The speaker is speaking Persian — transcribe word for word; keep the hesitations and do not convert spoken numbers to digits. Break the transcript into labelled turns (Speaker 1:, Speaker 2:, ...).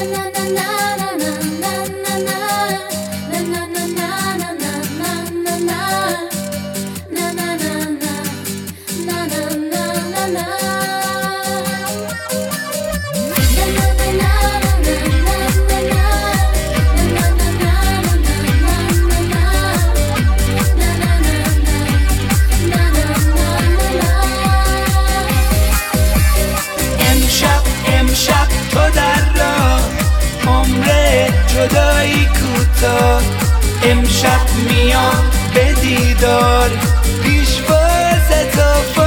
Speaker 1: جدایی کوتاه امشب میام به دیدار پیش باز تا